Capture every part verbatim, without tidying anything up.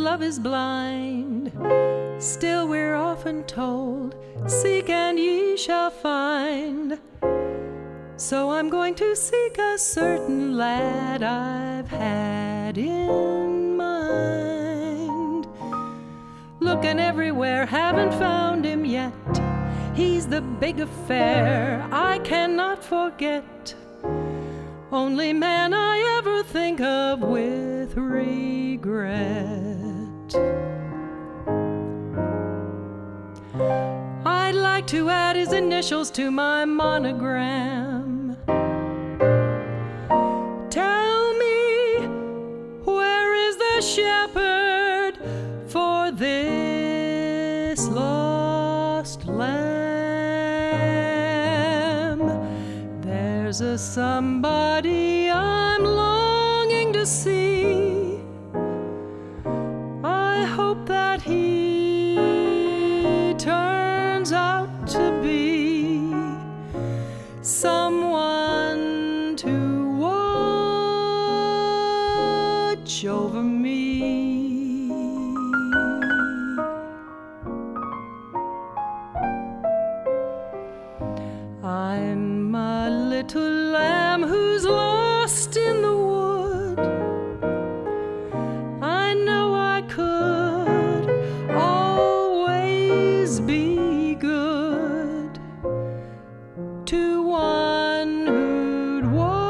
love is blind. Still we're often told, seek and ye shall find. So I'm going to seek a certain lad I've had in mind. Looking everywhere, haven't found him yet. He's the big affair I cannot forget. Only man I ever think of with regret. I'd like to add his initials to my monogram. Tell me, where is the shepherd for this lost lamb? There's a somebody I'm longing to see. I hope that he turns out to be someone to watch over me. I'm a little lamb who's lost in the wood. I know I could always be good to one who'd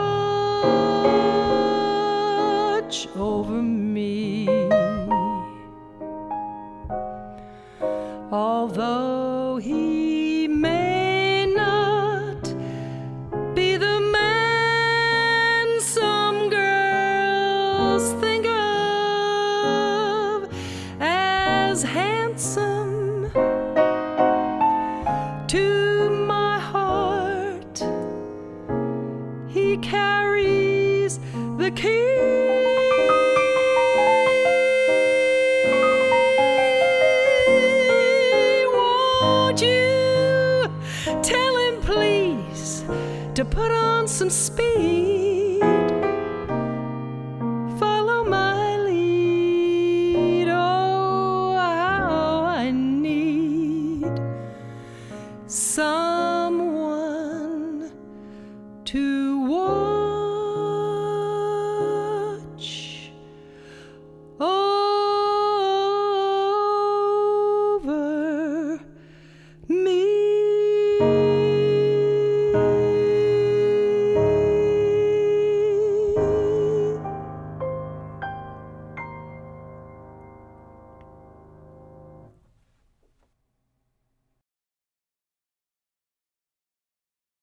watch over me. Although he may not be the man some girls think of as handsome, to my heart he carries the key. Won't you tell him, please, to put on some speed? Follow my lead. Oh, how I need someone to